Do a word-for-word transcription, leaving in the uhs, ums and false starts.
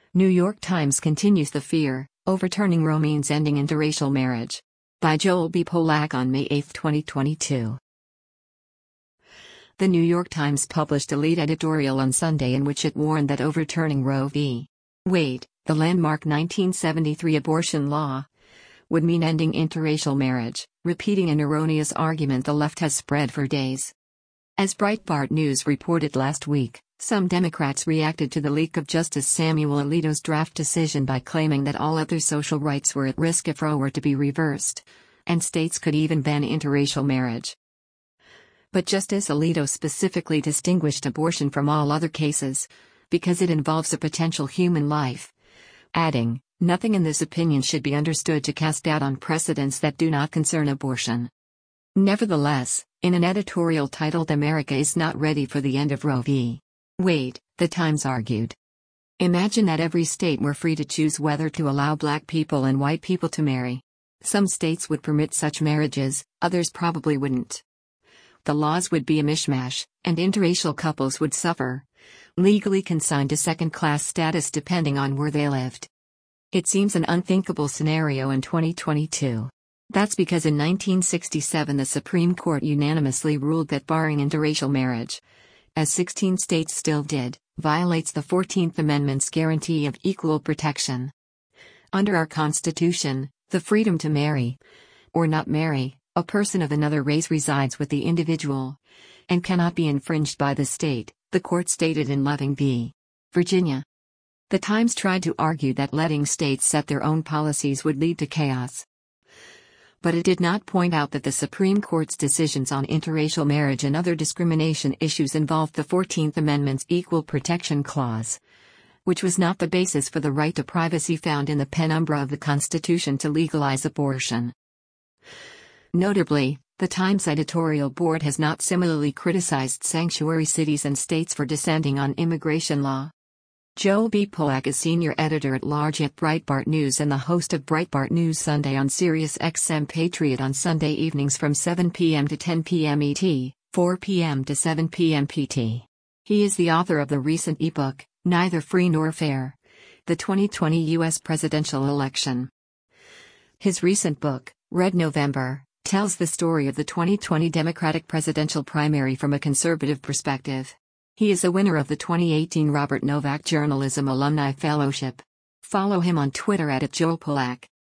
New York Times continues the fear, overturning Roe means ending interracial marriage. By Joel B. Polak on May eighth, twenty twenty-two. The New York Times published a lead editorial on Sunday in which it warned that overturning Roe v. Wade, the landmark nineteen seventy-three abortion law, would mean ending interracial marriage, repeating an erroneous argument the left has spread for days. As Breitbart News reported last week, some Democrats reacted to the leak of Justice Samuel Alito's draft decision by claiming that all other social rights were at risk if Roe were to be reversed, and states could even ban interracial marriage. But Justice Alito specifically distinguished abortion from all other cases, because it involves a potential human life, adding, "Nothing in this opinion should be understood to cast doubt on precedents that do not concern abortion." Nevertheless, in an editorial titled "America is not ready for the end of Roe v. Wade," the Times argued. Imagine that every state were free to choose whether to allow black people and white people to marry. Some states would permit such marriages, others probably wouldn't. The laws would be a mishmash, and interracial couples would suffer, legally consigned to second-class status depending on where they lived. It seems an unthinkable scenario in twenty twenty-two. That's because in nineteen sixty-seven the Supreme Court unanimously ruled that barring interracial marriage, as sixteen states still did, violates the fourteenth Amendment's guarantee of equal protection. Under our Constitution, the freedom to marry, or not marry, a person of another race resides with the individual, and cannot be infringed by the state, the court stated in Loving v. Virginia. The Times tried to argue that letting states set their own policies would lead to chaos. But it did not point out that the Supreme Court's decisions on interracial marriage and other discrimination issues involved the fourteenth Amendment's Equal Protection Clause, which was not the basis for the right to privacy found in the penumbra of the Constitution to legalize abortion. Notably, the Times editorial board has not similarly criticized sanctuary cities and states for dissenting on immigration law. Joel B. Polak is senior editor-at-large at Breitbart News and the host of Breitbart News Sunday on Sirius X M Patriot on Sunday evenings from seven p m to ten p m E T, four p m to seven p m P T. He is the author of the recent ebook, Neither Free Nor Fair: The twenty twenty U S Presidential Election. His recent book, Red November, tells the story of the twenty twenty Democratic presidential primary from a conservative perspective. He is a winner of the twenty eighteen Robert Novak Journalism Alumni Fellowship. Follow him on Twitter at Joel Polak.